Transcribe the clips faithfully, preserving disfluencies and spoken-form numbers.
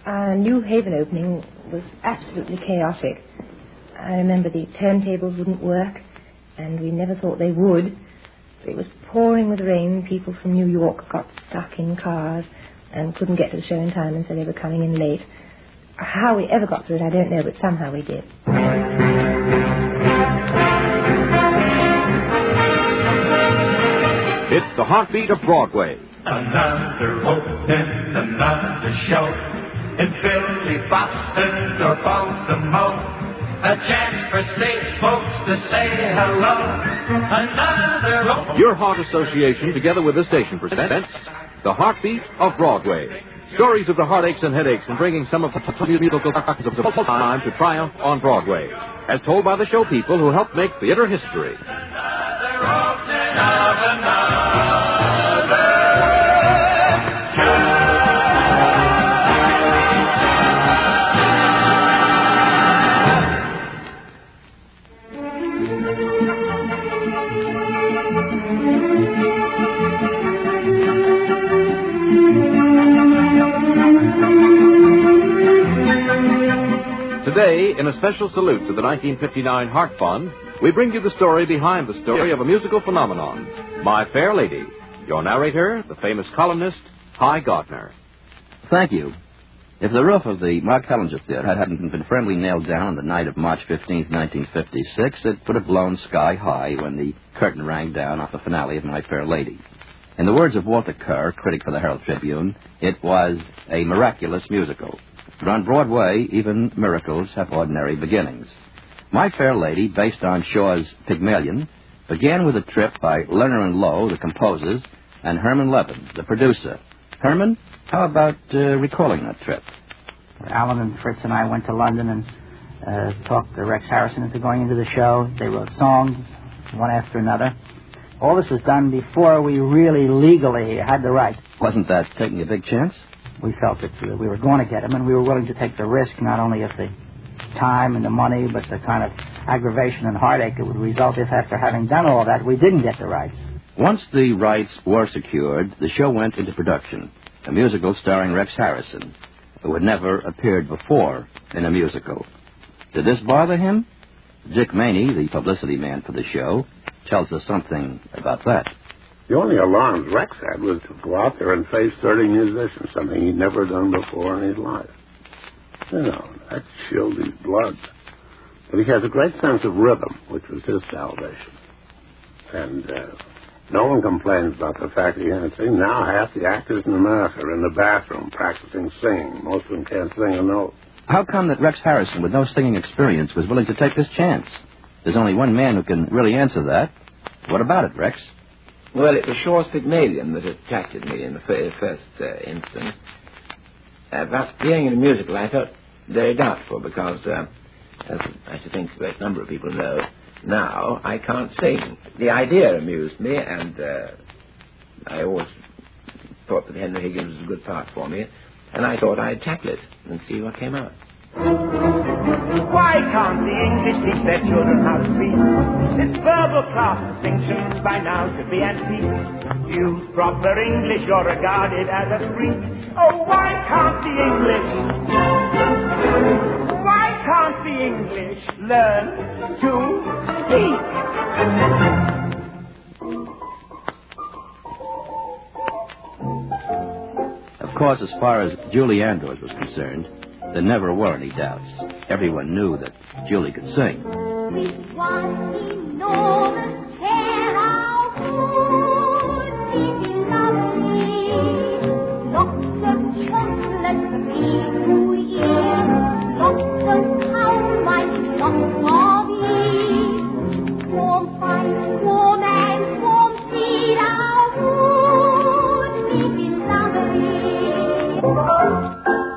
Our New Haven opening was absolutely chaotic. I remember the turntables wouldn't work, and we never thought they would. It was pouring with rain. People from New York got stuck in cars and couldn't get to the show in time, and so they were coming in late. How we ever got through it, I don't know, but somehow we did. It's the heartbeat of Broadway. Another open, another show in Philly, Boston, or Baltimore. A chance for stage folks to say hello. Another open... Your Heart Association, together with the station, presents The Heartbeat of Broadway. Stories of the heartaches and headaches and bringing some of the musical factors of the time to triumph on Broadway. As told by the show people who helped make theater history. Another opening of another show. Today, in a special salute to the nineteen fifty-nine Heart Fund, we bring you the story behind the story of a musical phenomenon, My Fair Lady. Your narrator, the famous columnist, Hy Gardner. Thank you. If the roof of the Mark Hellinger Theater hadn't been firmly nailed down on the night of March fifteenth, nineteen fifty-six, it would have blown sky high when the curtain rang down off the finale of My Fair Lady. In the words of Walter Kerr, critic for the Herald Tribune, it was a miraculous musical. But on Broadway, even miracles have ordinary beginnings. My Fair Lady, based on Shaw's Pygmalion, began with a trip by Lerner and Lowe, the composers, and Herman Levin, the producer. Herman, how about uh, recalling that trip? Alan and Fritz and I went to London and uh, talked to Rex Harrison into going into the show. They wrote songs, one after another. All this was done before we really legally had the rights. Wasn't that taking a big chance? We felt that we were going to get them, and we were willing to take the risk, not only of the time and the money, but the kind of aggravation and heartache it would result if, after having done all that, we didn't get the rights. Once the rights were secured, the show went into production, a musical starring Rex Harrison, who had never appeared before in a musical. Did this bother him? Dick Maney, the publicity man for the show, tells us something about that. The only alarms Rex had was to go out there and face thirty musicians, something he'd never done before in his life. You know, that chilled his blood. But he has a great sense of rhythm, which was his salvation. And uh, no one complains about the fact that he can't sing. Now half the actors in America are in the bathroom practicing singing. Most of them can't sing a note. How come that Rex Harrison, with no singing experience, was willing to take this chance? There's only one man who can really answer that. What about it, Rex? Well, it was Shaw's Pygmalion that attracted me in the first uh, instance. Uh, but being in a musical, I felt very doubtful because, uh, as I should think a great number of people know now, I can't sing. The idea amused me, and uh, I always thought that Henry Higgins was a good part for me, and I thought I'd tackle it and see what came out. Why can't the English teach their children how to speak? This verbal class distinctions by now should be antique. Use proper English, you're regarded as a freak. Oh, why can't the English, why can't the English learn to speak? Of course, as far as Julie Andrews was concerned, there never were any doubts. Everyone knew that Julie could sing. With one enormous tear out would be lovely. Lots of chocolate for me to eat. Lots of cow mice, lots of eat. Warm fight, warm and warm seed out would be lovely.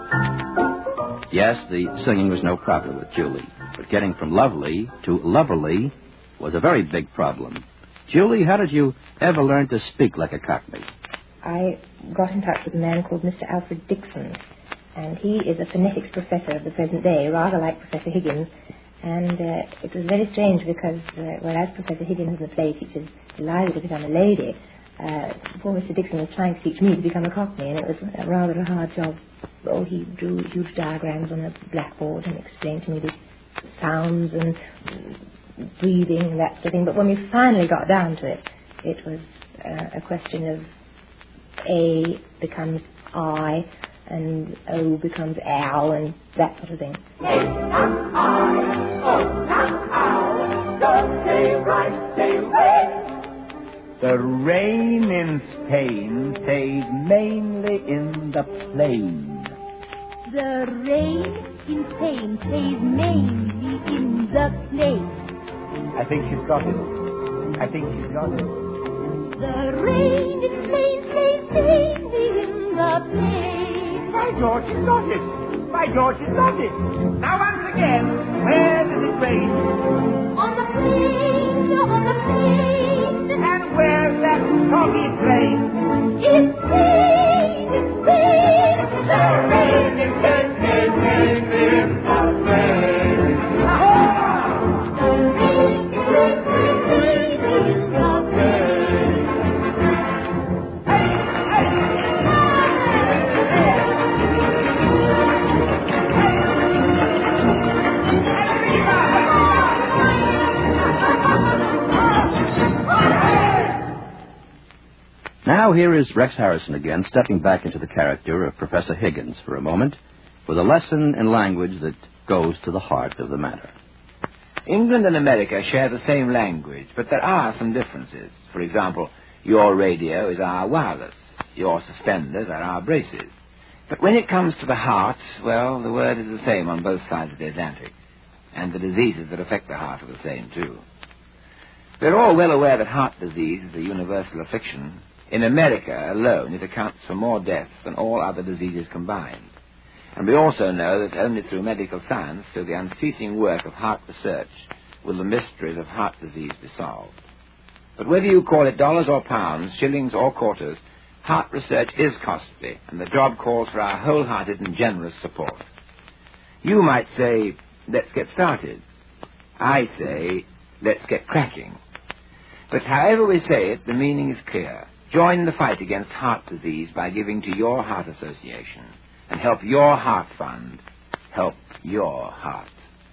Yes, the singing was no problem with Julie, but getting from lovely to loverly was a very big problem. Julie, how did you ever learn to speak like a Cockney? I got in touch with a man called Mister Alfred Dixon, and he is a phonetics professor of the present day, rather like Professor Higgins. And uh, it was very strange because, uh, whereas Professor Higgins in the play teaches Eliza to become a lady, uh, poor Mister Dixon was trying to teach me to become a Cockney, and it was uh, rather a hard job. oh, he drew huge diagrams on a blackboard and explained to me the sounds and breathing and that sort of thing. But when we finally got down to it, it was uh, a question of A becomes I, and O becomes ow, and that sort of thing. Say not I, oh, not ow, don't say right, say rain. The rain in Spain plays mainly in the plain. The rain in Spain plays mainly in the plain. I think she's got it. I think she's got it. The rain in Spain plays mainly in the plain. By George, she's got it. By George, she's got it. Now once again, where does it rain? On the plain, on the plain. And where's that foggy plain? It's plain, it's plain. The rain is plain, plain, plain, plain, the plain. The rain is plain, plain, plain in the plain. Now here is Rex Harrison again, stepping back into the character of Professor Higgins for a moment, with a lesson in language that goes to the heart of the matter. England and America share the same language, but there are some differences. For example, your radio is our wireless, your suspenders are our braces. But when it comes to the heart, well, the word is the same on both sides of the Atlantic, and the diseases that affect the heart are the same too. We're all well aware that heart disease is a universal affliction. In America alone, it accounts for more deaths than all other diseases combined. And we also know that only through medical science, through the unceasing work of heart research, will the mysteries of heart disease be solved. But whether you call it dollars or pounds, shillings or quarters, heart research is costly, and the job calls for our wholehearted and generous support. You might say, let's get started. I say, let's get cracking. But however we say it, the meaning is clear. Join the fight against heart disease by giving to your heart association, and help your heart fund help your heart.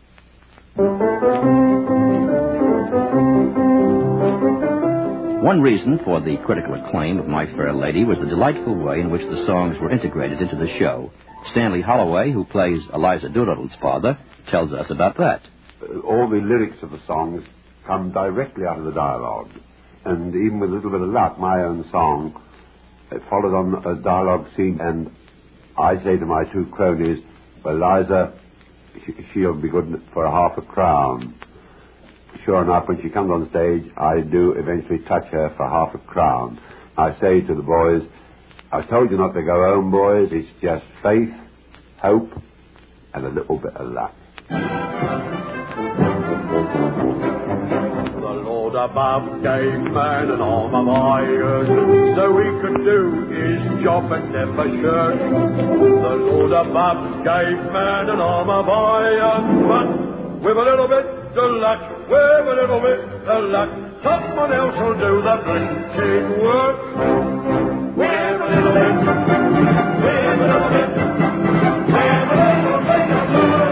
One reason for the critical acclaim of My Fair Lady was the delightful way in which the songs were integrated into the show. Stanley Holloway, who plays Eliza Doolittle's father, tells us about that. Uh, all the lyrics of the songs come directly out of the dialogue. And even with a little bit of luck, my own song, it followed on a dialogue scene, and I say to my two cronies, well, Liza, she'll be good for a half a crown. Sure enough, when she comes on stage, I do eventually touch her for half a crown. I say to the boys, I told you not to go home, boys. It's just faith, hope, and a little bit of luck. Above gave man an arm of iron, so he could do his job and never shirk. The Lord above gave man an arm of iron, but with a little bit of luck, with a little bit of luck, someone else will do the blinking work. With a little bit, with a little bit, with a little bit of luck.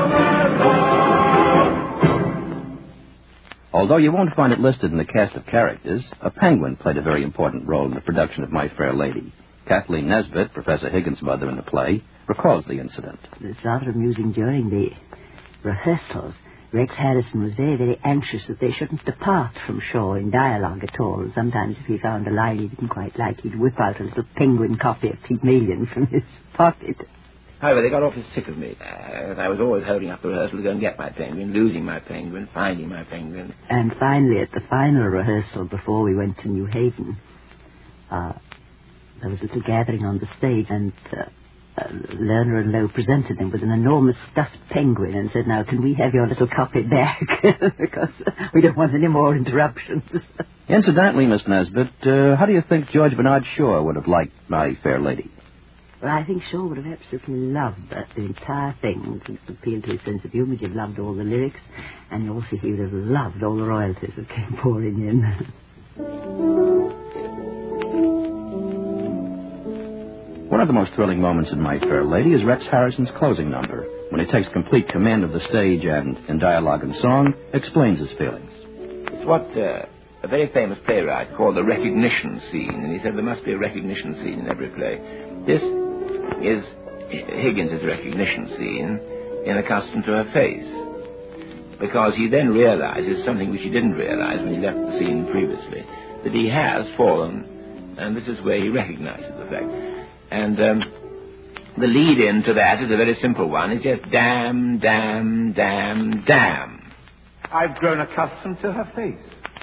Although you won't find it listed in the cast of characters, a penguin played a very important role in the production of My Fair Lady. Kathleen Nesbitt, Professor Higgins' mother in the play, recalls the incident. It was rather amusing during the rehearsals. Rex Harrison was very, very anxious that they shouldn't depart from Shaw in dialogue at all. Sometimes if he found a line he didn't quite like, he'd whip out a little penguin copy of Pygmalion from his pocket. However, they got awfully sick of me. Uh, I was always holding up the rehearsal to go and get my penguin, losing my penguin, finding my penguin. And finally, at the final rehearsal before we went to New Haven, uh, there was a little gathering on the stage, and uh, uh, Lerner and Lowe presented them with an enormous stuffed penguin and said, now, can we have your little copy back? Because we don't want any more interruptions. Incidentally, Miss Nesbitt, uh, how do you think George Bernard Shaw would have liked My Fair Lady? Well, I think Shaw would have absolutely loved that, the entire thing. It appealed to his sense of humour. He loved all the lyrics, and also he would have loved all the royalties that came pouring in. One of the most thrilling moments in My Fair Lady is Rex Harrison's closing number, when he takes complete command of the stage and, in dialogue and song, explains his feelings. It's what uh, a very famous playwright called the recognition scene, and he said there must be a recognition scene in every play. This is Higgins' recognition scene in Accustomed to Her Face, because he then realizes something which he didn't realize when he left the scene previously, that he has fallen, and this is where he recognizes the fact. And um, the lead-in to that is a very simple one. It's just damn, damn, damn, damn. I've grown accustomed to her face.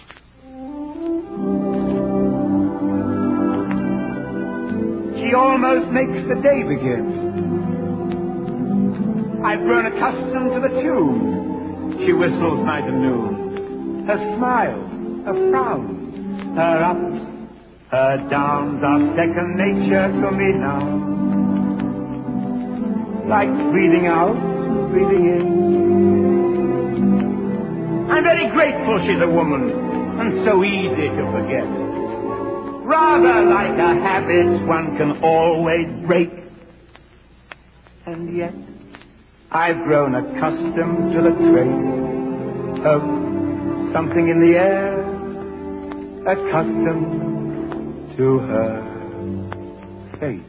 She almost makes the day begin. I've grown accustomed to the tune. She whistles night and noon. Her smile, her frown, her ups, her downs are second nature to me now. Like breathing out, breathing in. I'm very grateful she's a woman, and so easy to forget. Rather like a habit one can always break. And yet, I've grown accustomed to the trace of something in the air, accustomed to her face.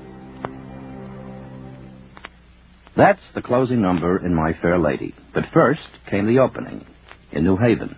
That's the closing number in My Fair Lady. But first came the opening in New Haven.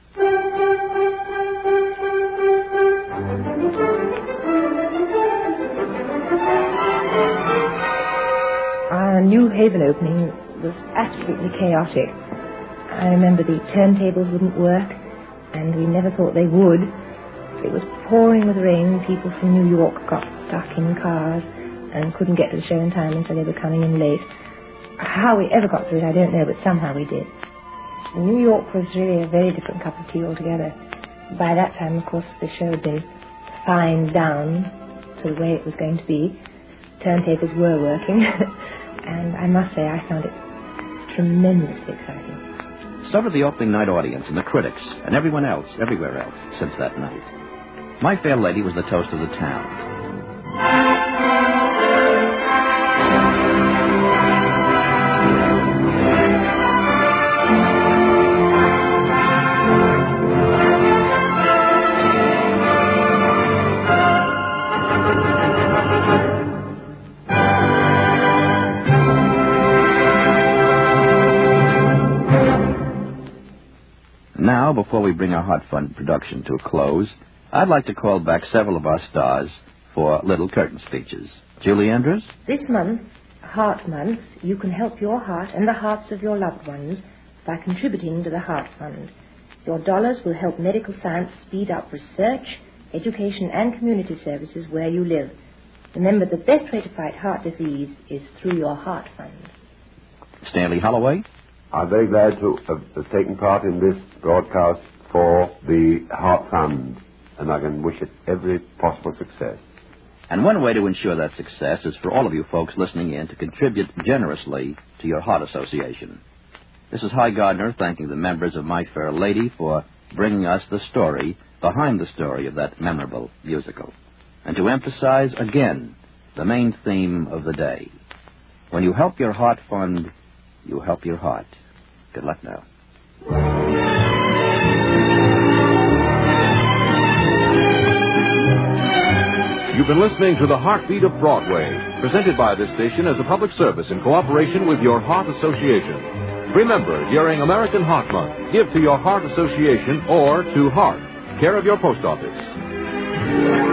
Our New Haven opening was absolutely chaotic. I remember the turntables wouldn't work, and we never thought they would. It was pouring with rain. People from New York got stuck in cars and couldn't get to the show in time, and so they were coming in late. How we ever got through it, I don't know, but somehow we did. New York was really a very different cup of tea altogether. By that time, of course, the show had been fined down to the way it was going to be. Turntables were working, and I must say I found it tremendously exciting. So did the opening night audience and the critics and everyone else, everywhere else, since that night. My Fair Lady was the toast of the town. Now, before we bring our Heart Fund production to a close, I'd like to call back several of our stars for little curtain speeches. Julie Andrews? This month, Heart Month, you can help your heart and the hearts of your loved ones by contributing to the Heart Fund. Your dollars will help medical science speed up research, education, and community services where you live. Remember, the best way to fight heart disease is through your Heart Fund. Stanley Holloway? I'm very glad to have, have taken part in this broadcast for the Heart Fund, and I can wish it every possible success. And one way to ensure that success is for all of you folks listening in to contribute generously to your Heart Association. This is Hy Gardner thanking the members of My Fair Lady for bringing us the story behind the story of that memorable musical. And to emphasize again the main theme of the day. When you help your Heart Fund, you help your heart. Good luck now. You've been listening to The Heartbeat of Broadway, presented by this station as a public service in cooperation with your Heart Association. Remember, during American Heart Month, give to your Heart Association or to Heart, care of your post office.